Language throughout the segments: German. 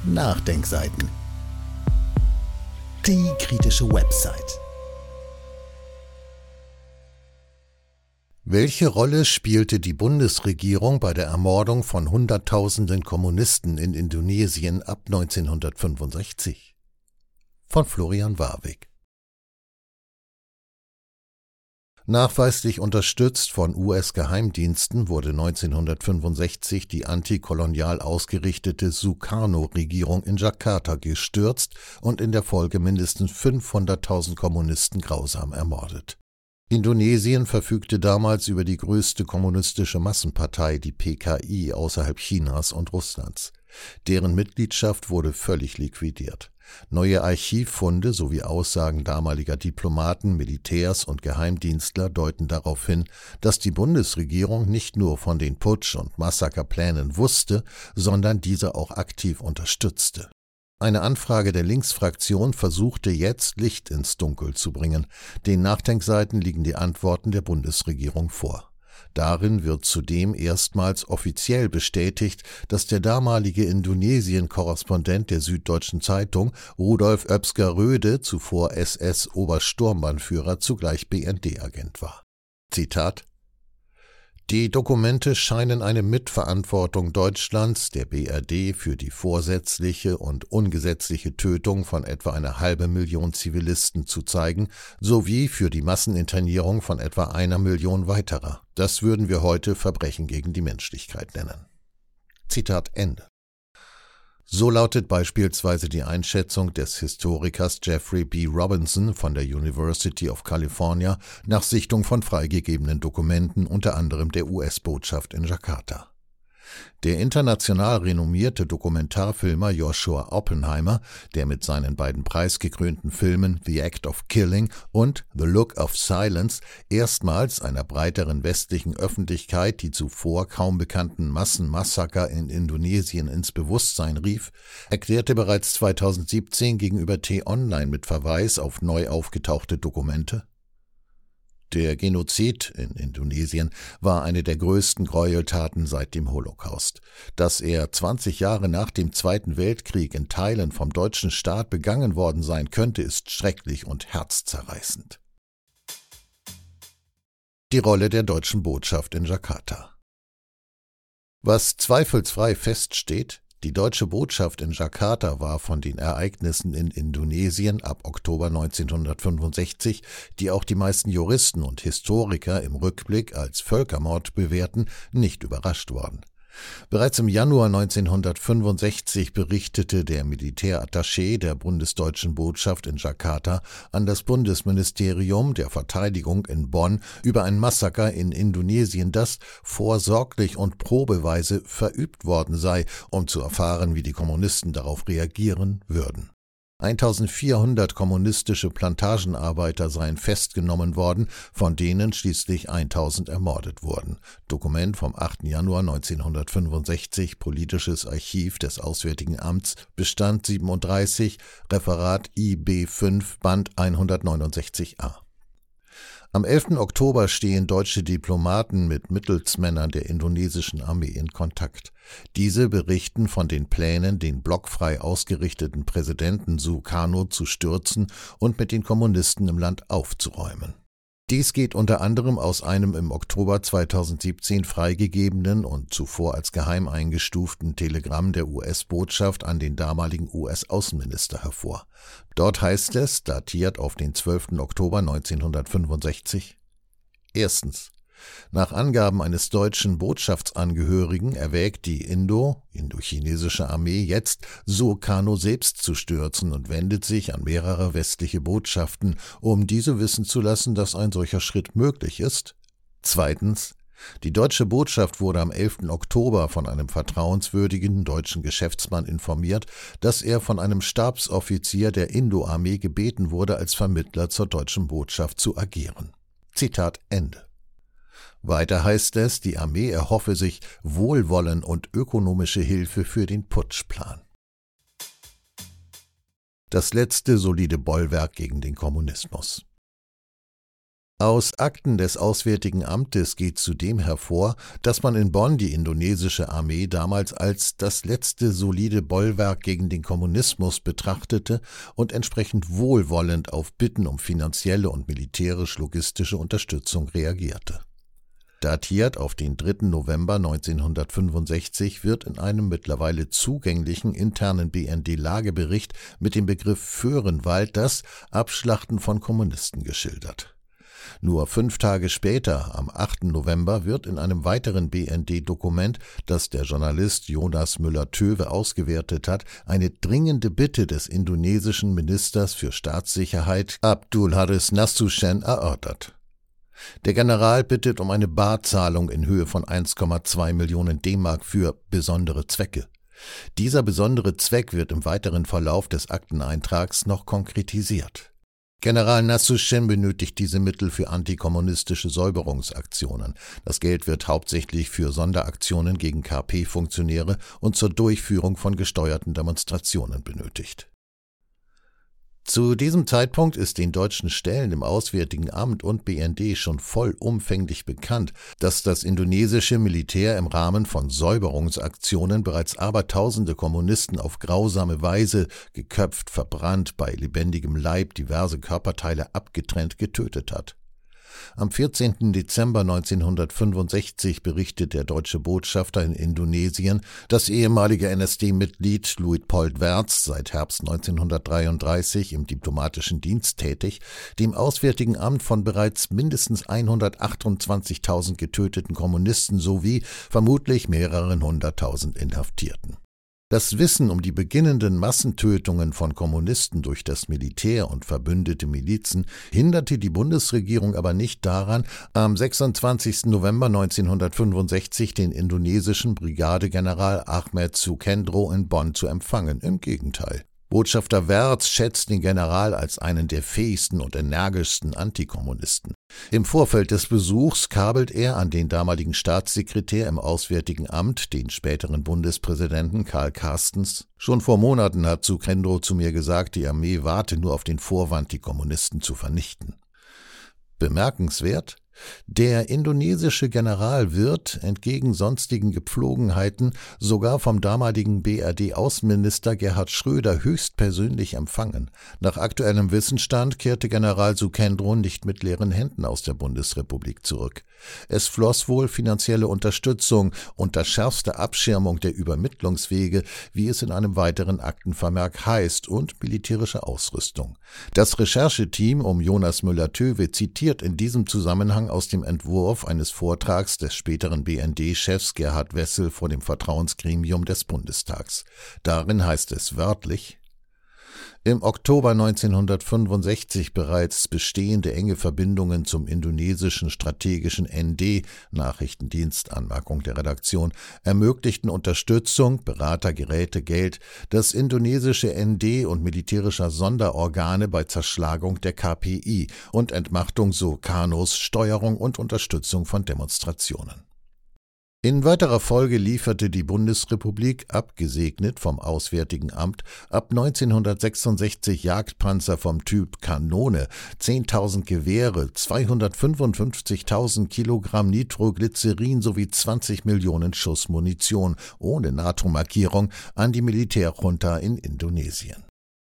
Nachdenkseiten. Die kritische Website. Welche Rolle spielte die Bundesregierung bei der Ermordung von Hunderttausenden Kommunisten in Indonesien ab 1965? Von Florian Warwick. Nachweislich unterstützt von US-Geheimdiensten wurde 1965 die antikolonial ausgerichtete Sukarno-Regierung in Jakarta gestürzt und in der Folge mindestens 500.000 Kommunisten grausam ermordet. Indonesien verfügte damals über die größte kommunistische Massenpartei, die PKI, außerhalb Chinas und Russlands. Deren Mitgliedschaft wurde völlig liquidiert. Neue Archivfunde sowie Aussagen damaliger Diplomaten, Militärs und Geheimdienstler deuten darauf hin, dass die Bundesregierung nicht nur von den Putsch- und Massakerplänen wusste, sondern diese auch aktiv unterstützte. Eine Anfrage der Linksfraktion versuchte jetzt Licht ins Dunkel zu bringen. Den Nachdenkseiten liegen die Antworten der Bundesregierung vor. Darin wird zudem erstmals offiziell bestätigt, dass der damalige Indonesien-Korrespondent der Süddeutschen Zeitung, Rudolf Oebbsger-Röde, zuvor SS-Obersturmbannführer, zugleich BND-Agent war. Zitat: Die Dokumente scheinen eine Mitverantwortung Deutschlands, der BRD, für die vorsätzliche und ungesetzliche Tötung von etwa 500.000 Zivilisten zu zeigen, sowie für die Masseninternierung von etwa 1 Million weiterer. Das würden wir heute Verbrechen gegen die Menschlichkeit nennen. Zitat Ende. So lautet beispielsweise die Einschätzung des Historikers Jeffrey B. Robinson von der University of California nach Sichtung von freigegebenen Dokumenten, unter anderem der US-Botschaft in Jakarta. Der international renommierte Dokumentarfilmer Joshua Oppenheimer, der mit seinen beiden preisgekrönten Filmen The Act of Killing und The Look of Silence erstmals einer breiteren westlichen Öffentlichkeit die zuvor kaum bekannten Massenmassaker in Indonesien ins Bewusstsein rief, erklärte bereits 2017 gegenüber T-Online mit Verweis auf neu aufgetauchte Dokumente: Der Genozid in Indonesien war eine der größten Gräueltaten seit dem Holocaust. Dass er 20 Jahre nach dem Zweiten Weltkrieg in Teilen vom deutschen Staat begangen worden sein könnte, ist schrecklich und herzzerreißend. Die Rolle der deutschen Botschaft in Jakarta. Was zweifelsfrei feststeht: Die deutsche Botschaft in Jakarta war von den Ereignissen in Indonesien ab Oktober 1965, die auch die meisten Juristen und Historiker im Rückblick als Völkermord bewerten, nicht überrascht worden. Bereits im Januar 1965 berichtete der Militärattaché der bundesdeutschen Botschaft in Jakarta an das Bundesministerium der Verteidigung in Bonn über ein Massaker in Indonesien, das vorsorglich und probeweise verübt worden sei, um zu erfahren, wie die Kommunisten darauf reagieren würden. 1400 kommunistische Plantagenarbeiter seien festgenommen worden, von denen schließlich 1000 ermordet wurden. Dokument vom 8. Januar 1965, Politisches Archiv des Auswärtigen Amts, Bestand 37, Referat IB 5, Band 169a. Am 11. Oktober stehen deutsche Diplomaten mit Mittelsmännern der indonesischen Armee in Kontakt. Diese berichten von den Plänen, den blockfrei ausgerichteten Präsidenten Sukarno zu stürzen und mit den Kommunisten im Land aufzuräumen. Dies geht unter anderem aus einem im Oktober 2017 freigegebenen und zuvor als geheim eingestuften Telegramm der US-Botschaft an den damaligen US-Außenminister hervor. Dort heißt es, datiert auf den 12. Oktober 1965: Erstens. Nach Angaben eines deutschen Botschaftsangehörigen erwägt die indochinesische Armee jetzt, Sukarno selbst zu stürzen und wendet sich an mehrere westliche Botschaften, um diese wissen zu lassen, dass ein solcher Schritt möglich ist. Zweitens. Die deutsche Botschaft wurde am 11. Oktober von einem vertrauenswürdigen deutschen Geschäftsmann informiert, dass er von einem Stabsoffizier der Indo-Armee gebeten wurde, als Vermittler zur deutschen Botschaft zu agieren. Zitat Ende. Weiter heißt es, die Armee erhoffe sich Wohlwollen und ökonomische Hilfe für den Putschplan. Das letzte solide Bollwerk gegen den Kommunismus. Aus Akten des Auswärtigen Amtes geht zudem hervor, dass man in Bonn die indonesische Armee damals als das letzte solide Bollwerk gegen den Kommunismus betrachtete und entsprechend wohlwollend auf Bitten um finanzielle und militärisch-logistische Unterstützung reagierte. Datiert auf den 3. November 1965 wird in einem mittlerweile zugänglichen internen BND-Lagebericht mit dem Begriff Föhrenwald das Abschlachten von Kommunisten geschildert. Nur 5 Tage später, am 8. November, wird in einem weiteren BND-Dokument, das der Journalist Jonas Müller-Thöwe ausgewertet hat, eine dringende Bitte des indonesischen Ministers für Staatssicherheit Abdul Haris Nasution erörtert. Der General bittet um eine Barzahlung in Höhe von 1,2 Millionen D-Mark für besondere Zwecke. Dieser besondere Zweck wird im weiteren Verlauf des Akteneintrags noch konkretisiert. General Nasution benötigt diese Mittel für antikommunistische Säuberungsaktionen. Das Geld wird hauptsächlich für Sonderaktionen gegen KP-Funktionäre und zur Durchführung von gesteuerten Demonstrationen benötigt. Zu diesem Zeitpunkt ist den deutschen Stellen im Auswärtigen Amt und BND schon vollumfänglich bekannt, dass das indonesische Militär im Rahmen von Säuberungsaktionen bereits abertausende Kommunisten auf grausame Weise geköpft, verbrannt, bei lebendigem Leib diverse Körperteile abgetrennt getötet hat. Am 14. Dezember 1965 berichtet der deutsche Botschafter in Indonesien, das ehemalige NSD-Mitglied Luitpold Wertz, seit Herbst 1933 im diplomatischen Dienst tätig, dem Auswärtigen Amt von bereits mindestens 128.000 getöteten Kommunisten sowie vermutlich mehreren hunderttausend Inhaftierten. Das Wissen um die beginnenden Massentötungen von Kommunisten durch das Militär und verbündete Milizen hinderte die Bundesregierung aber nicht daran, am 26. November 1965 den indonesischen Brigadegeneral Ahmed Sukendro in Bonn zu empfangen. Im Gegenteil. Botschafter Wertz schätzt den General als einen der fähigsten und energischsten Antikommunisten. Im Vorfeld des Besuchs kabelt er an den damaligen Staatssekretär im Auswärtigen Amt, den späteren Bundespräsidenten Karl Carstens. Schon vor Monaten hat Sukendro zu mir gesagt, die Armee warte nur auf den Vorwand, die Kommunisten zu vernichten. Bemerkenswert: Der indonesische General wird, entgegen sonstigen Gepflogenheiten, sogar vom damaligen BRD-Außenminister Gerhard Schröder höchstpersönlich empfangen. Nach aktuellem Wissensstand kehrte General Sukendro nicht mit leeren Händen aus der Bundesrepublik zurück. Es floss wohl finanzielle Unterstützung unter schärfster Abschirmung der Übermittlungswege, wie es in einem weiteren Aktenvermerk heißt, und militärische Ausrüstung. Das Rechercheteam um Jonas Müller-Thöwe zitiert in diesem Zusammenhang aus dem Entwurf eines Vortrags des späteren BND-Chefs Gerhard Wessel vor dem Vertrauensgremium des Bundestags. Darin heißt es wörtlich: Im Oktober 1965 bereits bestehende enge Verbindungen zum indonesischen strategischen ND, Nachrichtendienst, Anmerkung der Redaktion, ermöglichten Unterstützung, Berater, Geräte, Geld, das indonesische ND und militärischer Sonderorgane bei Zerschlagung der KPI und Entmachtung Sukarnos, Steuerung und Unterstützung von Demonstrationen. In weiterer Folge lieferte die Bundesrepublik, abgesegnet vom Auswärtigen Amt, ab 1966 Jagdpanzer vom Typ Kanone, 10.000 Gewehre, 255.000 Kilogramm Nitroglycerin sowie 20 Millionen Schuss Munition ohne NATO-Markierung an die Militärjunta in Indonesien.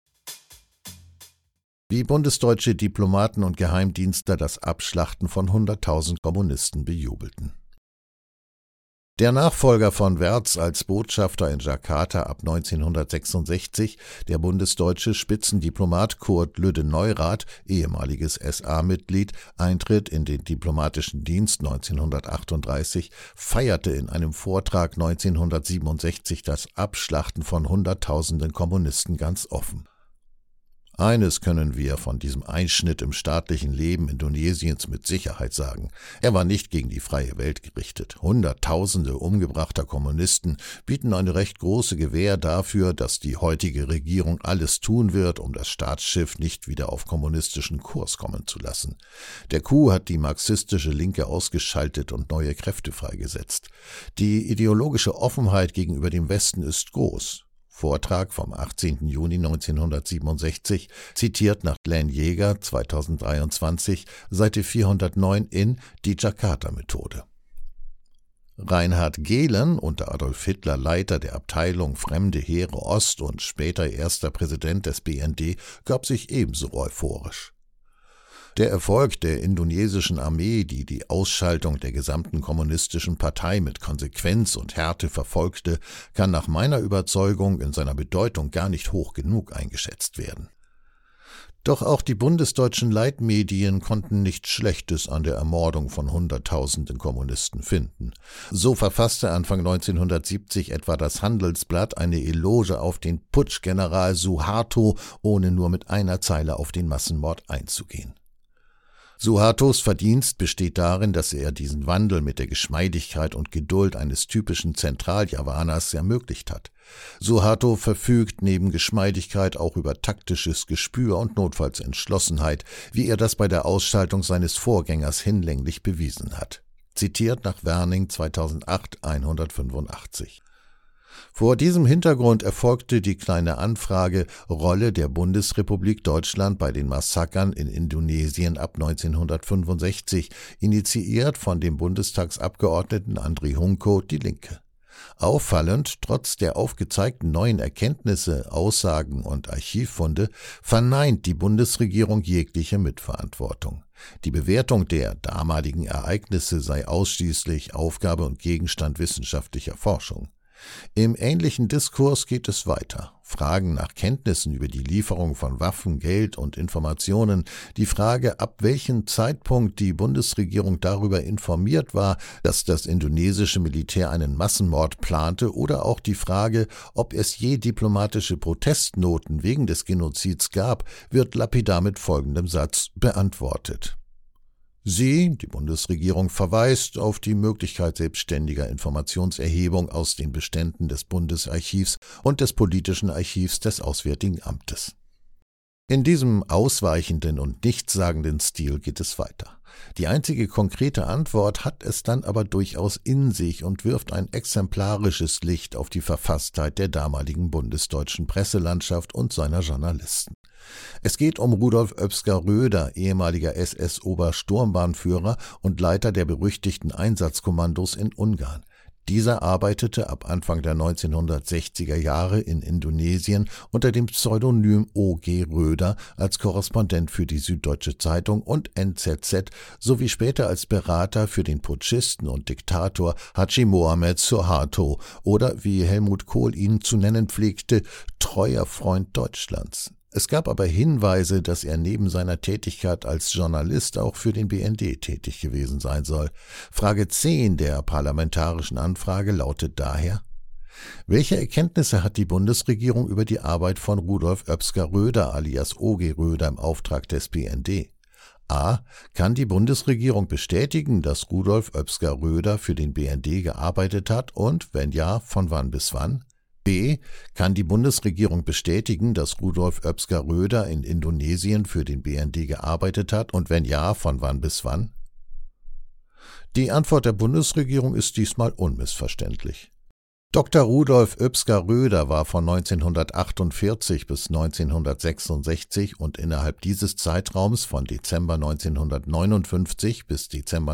Wie bundesdeutsche Diplomaten und Geheimdienstler das Abschlachten von 100.000 Kommunisten bejubelten. Der Nachfolger von Wertz als Botschafter in Jakarta ab 1966, der bundesdeutsche Spitzendiplomat Kurt Lüdde-Neurath, ehemaliges SA-Mitglied, Eintritt in den diplomatischen Dienst 1938, feierte in einem Vortrag 1967 das Abschlachten von Hunderttausenden Kommunisten ganz offen. Eines können wir von diesem Einschnitt im staatlichen Leben Indonesiens mit Sicherheit sagen: Er war nicht gegen die freie Welt gerichtet. Hunderttausende umgebrachter Kommunisten bieten eine recht große Gewähr dafür, dass die heutige Regierung alles tun wird, um das Staatsschiff nicht wieder auf kommunistischen Kurs kommen zu lassen. Der Coup hat die marxistische Linke ausgeschaltet und neue Kräfte freigesetzt. Die ideologische Offenheit gegenüber dem Westen ist groß. Vortrag vom 18. Juni 1967, zitiert nach Glenn Jäger 2023, Seite 409 in Die Jakarta-Methode. Reinhard Gehlen, unter Adolf Hitler Leiter der Abteilung Fremde Heere Ost und später erster Präsident des BND, gab sich ebenso euphorisch. Der Erfolg der indonesischen Armee, die die Ausschaltung der gesamten kommunistischen Partei mit Konsequenz und Härte verfolgte, kann nach meiner Überzeugung in seiner Bedeutung gar nicht hoch genug eingeschätzt werden. Doch auch die bundesdeutschen Leitmedien konnten nichts Schlechtes an der Ermordung von Hunderttausenden Kommunisten finden. So verfasste Anfang 1970 etwa das Handelsblatt eine Eloge auf den Putschgeneral Suharto, ohne nur mit einer Zeile auf den Massenmord einzugehen. Suhartos Verdienst besteht darin, dass er diesen Wandel mit der Geschmeidigkeit und Geduld eines typischen Zentraljavaners ermöglicht hat. Suharto verfügt neben Geschmeidigkeit auch über taktisches Gespür und notfalls Entschlossenheit, wie er das bei der Ausschaltung seines Vorgängers hinlänglich bewiesen hat. Zitiert nach Werning 2008 185. Vor diesem Hintergrund erfolgte die kleine Anfrage Rolle der Bundesrepublik Deutschland bei den Massakern in Indonesien ab 1965, initiiert von dem Bundestagsabgeordneten Andri Hunko, die Linke. Auffallend, trotz der aufgezeigten neuen Erkenntnisse, Aussagen und Archivfunde, verneint die Bundesregierung jegliche Mitverantwortung. Die Bewertung der damaligen Ereignisse sei ausschließlich Aufgabe und Gegenstand wissenschaftlicher Forschung. Im ähnlichen Diskurs geht es weiter. Fragen nach Kenntnissen über die Lieferung von Waffen, Geld und Informationen, die Frage, ab welchem Zeitpunkt die Bundesregierung darüber informiert war, dass das indonesische Militär einen Massenmord plante, oder auch die Frage, ob es je diplomatische Protestnoten wegen des Genozids gab, wird lapidar mit folgendem Satz beantwortet. Sie, die Bundesregierung, verweist auf die Möglichkeit selbstständiger Informationserhebung aus den Beständen des Bundesarchivs und des Politischen Archivs des Auswärtigen Amtes. In diesem ausweichenden und nichtssagenden Stil geht es weiter. Die einzige konkrete Antwort hat es dann aber durchaus in sich und wirft ein exemplarisches Licht auf die Verfasstheit der damaligen bundesdeutschen Presselandschaft und seiner Journalisten. Es geht um Rudolf Oebbsger-Röder, ehemaliger SS-Obersturmbahnführer und Leiter der berüchtigten Einsatzkommandos in Ungarn. Dieser arbeitete ab Anfang der 1960er Jahre in Indonesien unter dem Pseudonym O.G. Röder als Korrespondent für die Süddeutsche Zeitung und NZZ sowie später als Berater für den Putschisten und Diktator Haji Mohamed Suharto oder, wie Helmut Kohl ihn zu nennen pflegte, treuer Freund Deutschlands. Es gab aber Hinweise, dass er neben seiner Tätigkeit als Journalist auch für den BND tätig gewesen sein soll. Frage 10 der parlamentarischen Anfrage lautet daher: Welche Erkenntnisse hat die Bundesregierung über die Arbeit von Rudolf Oebbsger-Röder alias O.G. Röder im Auftrag des BND? A. Kann die Bundesregierung bestätigen, dass Rudolf Oebbsger-Röder für den BND gearbeitet hat und, wenn ja, von wann bis wann? B. Kann die Bundesregierung bestätigen, dass Rudolf Oebbsger-Röder in Indonesien für den BND gearbeitet hat und wenn ja, von wann bis wann? Die Antwort der Bundesregierung ist diesmal unmissverständlich. Dr. Rudolf Oebbsger-Röder war von 1948 bis 1966 und innerhalb dieses Zeitraums von Dezember 1959 bis Dezember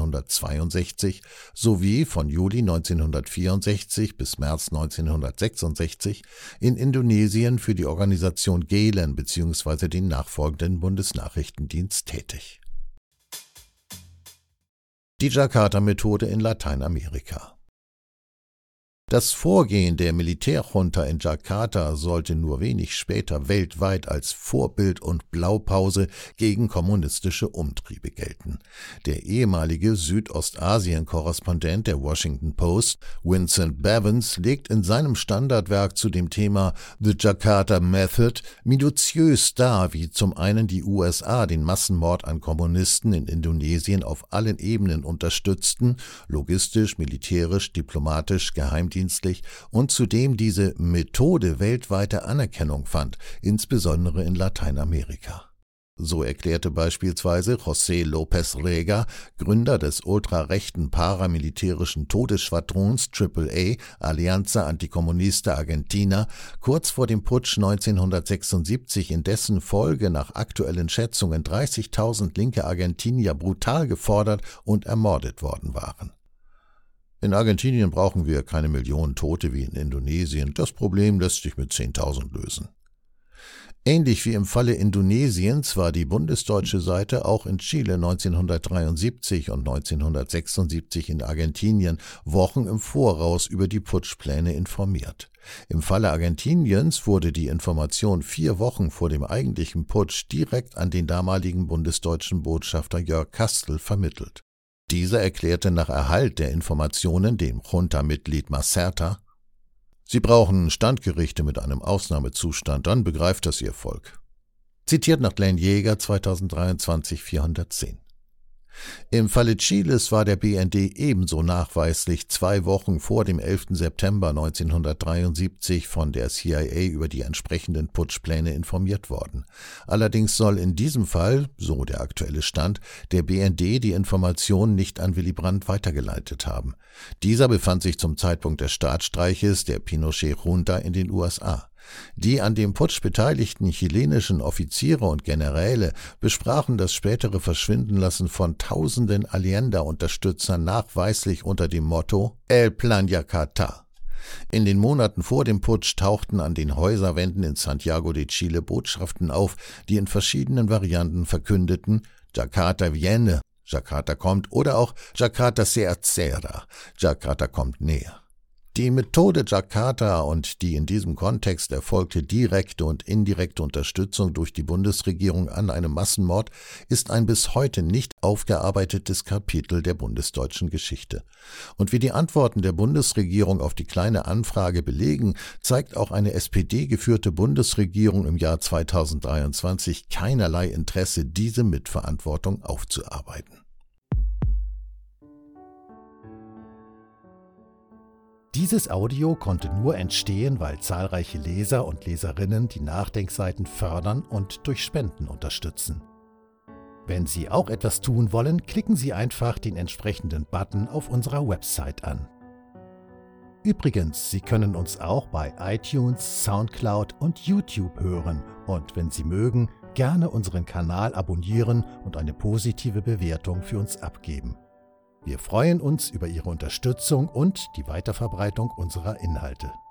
1962 sowie von Juli 1964 bis März 1966 in Indonesien für die Organisation Gehlen bzw. den nachfolgenden Bundesnachrichtendienst tätig. Die Jakarta-Methode in Lateinamerika. Das Vorgehen der Militärjunta in Jakarta sollte nur wenig später weltweit als Vorbild und Blaupause gegen kommunistische Umtriebe gelten. Der ehemalige Südostasien-Korrespondent der Washington Post, Vincent Bevins, legt in seinem Standardwerk zu dem Thema The Jakarta Method minutiös dar, wie zum einen die USA den Massenmord an Kommunisten in Indonesien auf allen Ebenen unterstützten, logistisch, militärisch, diplomatisch, geheimdienstlich, und zudem diese Methode weltweite Anerkennung fand, insbesondere in Lateinamerika. So erklärte beispielsweise José López Rega, Gründer des ultrarechten paramilitärischen Todesschwadrons AAA, Alianza Anticomunista Argentina, kurz vor dem Putsch 1976, in dessen Folge nach aktuellen Schätzungen 30.000 linke Argentinier brutal gefordert und ermordet worden waren. In Argentinien brauchen wir keine Millionen Tote wie in Indonesien, das Problem lässt sich mit 10.000 lösen. Ähnlich wie im Falle Indonesiens war die bundesdeutsche Seite auch in Chile 1973 und 1976 in Argentinien Wochen im Voraus über die Putschpläne informiert. Im Falle Argentiniens wurde die Information 4 Wochen vor dem eigentlichen Putsch direkt an den damaligen bundesdeutschen Botschafter Jörg Kastl vermittelt. Dieser erklärte nach Erhalt der Informationen dem Junta-Mitglied Macerta: Sie brauchen Standgerichte mit einem Ausnahmezustand, dann begreift das Ihr Volk. Zitiert nach Glenn Jäger, 2023, 410. Im Falle Chiles war der BND ebenso nachweislich 2 Wochen vor dem 11. September 1973 von der CIA über die entsprechenden Putschpläne informiert worden. Allerdings soll in diesem Fall, so der aktuelle Stand, der BND die Informationen nicht an Willy Brandt weitergeleitet haben. Dieser befand sich zum Zeitpunkt des Staatsstreiches der Pinochet-Junta in den USA. Die an dem Putsch beteiligten chilenischen Offiziere und Generäle besprachen das spätere Verschwindenlassen von tausenden Allende-Unterstützern nachweislich unter dem Motto El Plan Yakarta. In den Monaten vor dem Putsch tauchten an den Häuserwänden in Santiago de Chile Botschaften auf, die in verschiedenen Varianten verkündeten: Jakarta viene, Jakarta kommt, oder auch Jakarta se acerca, Jakarta kommt näher. Die Methode Jakarta und die in diesem Kontext erfolgte direkte und indirekte Unterstützung durch die Bundesregierung an einem Massenmord ist ein bis heute nicht aufgearbeitetes Kapitel der bundesdeutschen Geschichte. Und wie die Antworten der Bundesregierung auf die Kleine Anfrage belegen, zeigt auch eine SPD-geführte Bundesregierung im Jahr 2023 keinerlei Interesse, diese Mitverantwortung aufzuarbeiten. Dieses Audio konnte nur entstehen, weil zahlreiche Leser und Leserinnen die Nachdenkseiten fördern und durch Spenden unterstützen. Wenn Sie auch etwas tun wollen, klicken Sie einfach den entsprechenden Button auf unserer Website an. Übrigens, Sie können uns auch bei iTunes, Soundcloud und YouTube hören und, wenn Sie mögen, gerne unseren Kanal abonnieren und eine positive Bewertung für uns abgeben. Wir freuen uns über Ihre Unterstützung und die Weiterverbreitung unserer Inhalte.